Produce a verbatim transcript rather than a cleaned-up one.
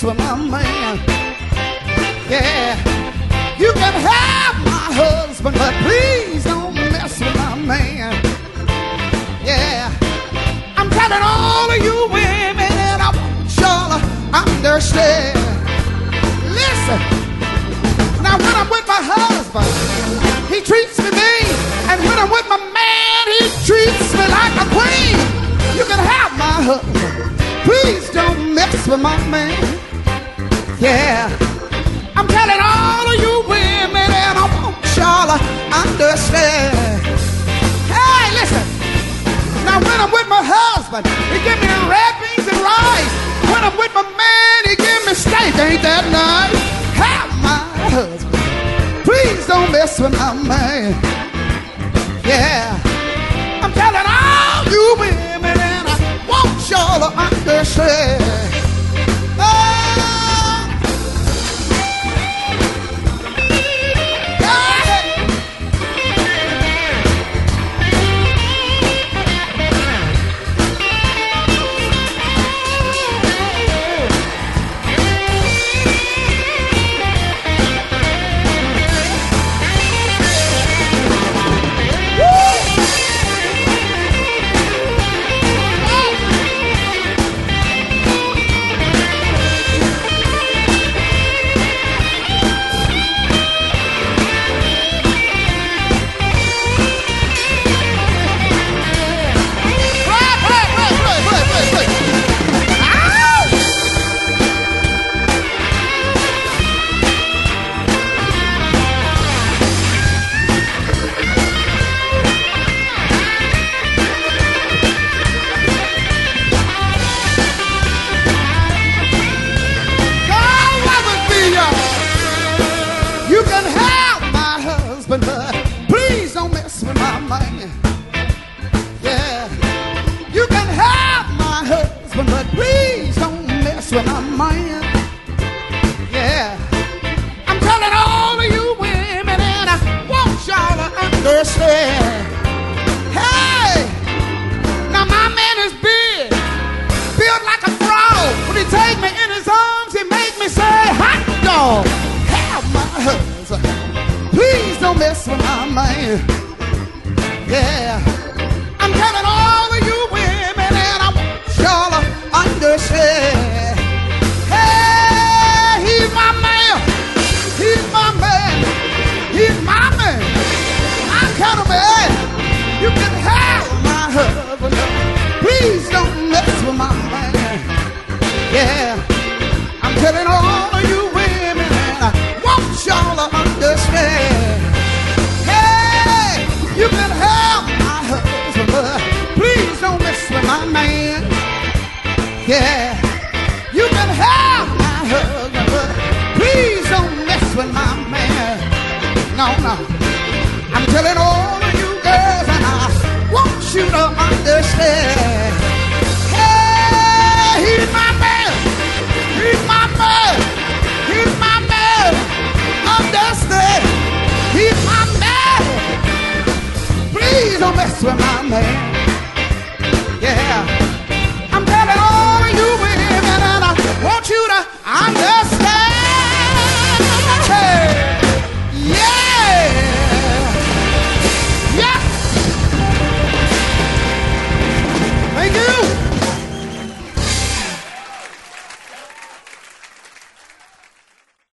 with my man. Yeah, you can have my husband, but please don't mess with my man. Yeah, I'm telling all of you women, and I want y'all to understand. Listen, now when I'm with my husband, he treats me mean, and when I'm with my man, he treats me like a queen. You can have my husband, please don't mess with my man. Yeah, I'm telling all of you women, and I want y'all to understand. Hey, listen. Now when I'm with my husband, he give me red beans and rice. When I'm with my man, he give me steak. Ain't that nice? Have my husband, please don't mess with my man. Yeah, I'm telling all you women, and I want y'all to understand. Don't mess with my man. Yeah.